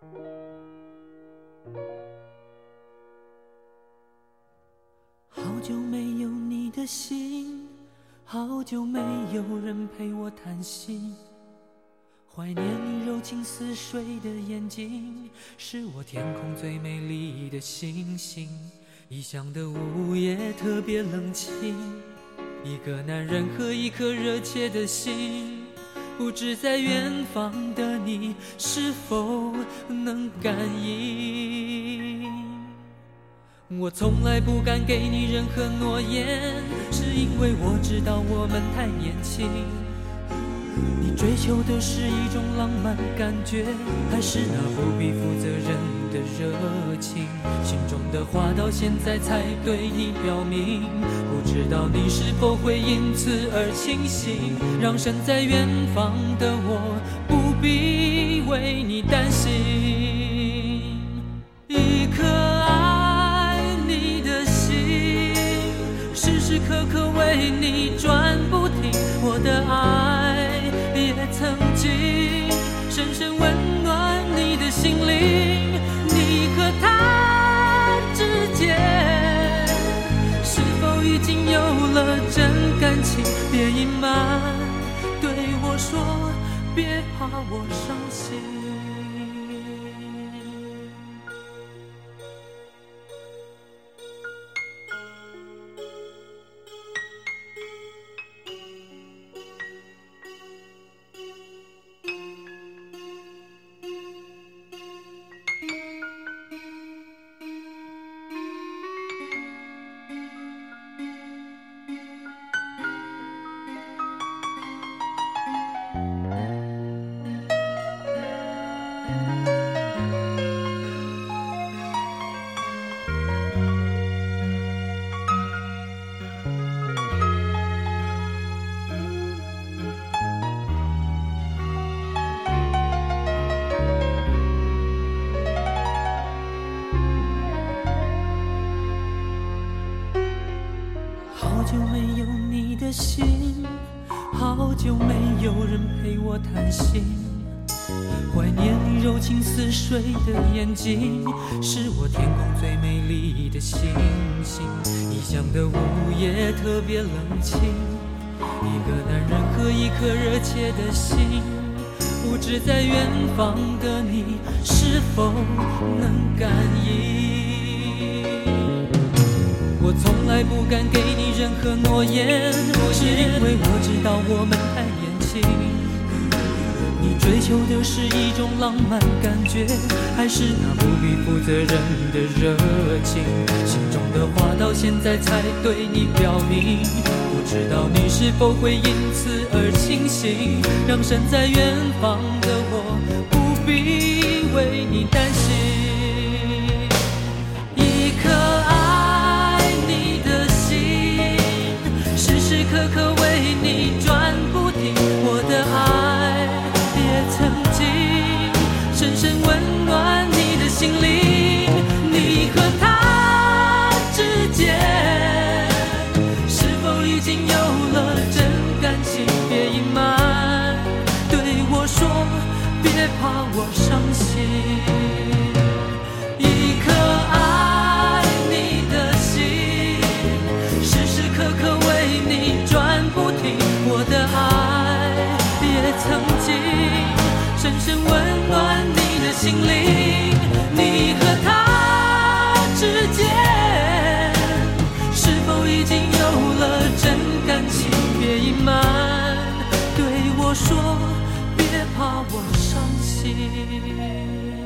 好久没有你的信，好久没有人陪我谈心，怀念你柔情似水的眼睛，是我天空最美丽的星星。异乡的午夜特别冷清，一个男人和一颗热切的心，不知在远方的你是否能感应。我从来不敢给你任何诺言，是因为我知道我们太年轻。你追求的是一种浪漫感觉，还是那不必负责任的热情？心中的话到现在才对你表明，不知道你是否会因此而清醒，让身在远方的我不必为你担心。一颗爱你的心，时时刻刻为你转不停，我的爱也曾经深深温暖你的心灵。你和他之间是否已经有了真感情？别隐瞒，对我说，别怕我伤心。好久没有你的信，好久没有人陪我谈心，怀念你柔情似水的眼睛，是我天空最美丽的星星。异乡的午夜特别冷清，一个男人和一颗热切的心，不知在远方的你是否能感应。我从来不敢给你任何诺言，是因为我知道我们太年轻。你追求的是一种浪漫感觉，还是那不必负责任的热情？心中的话到现在才对你表明，不知道你是否会因此而清醒，让身在远方的我不必为你担心。一颗爱你的心，时时刻刻为你转不停，我的爱也曾经深深温暖你的心灵。你和他之间是否已经有了真感情？别隐瞒，对我说，别怕我伤心。一颗爱你的心，时时刻刻为你转不停，我的爱也曾经深深温暖你的心灵。你和他之间是否已经有了真感情？别隐瞒，对我说，别怕我伤心。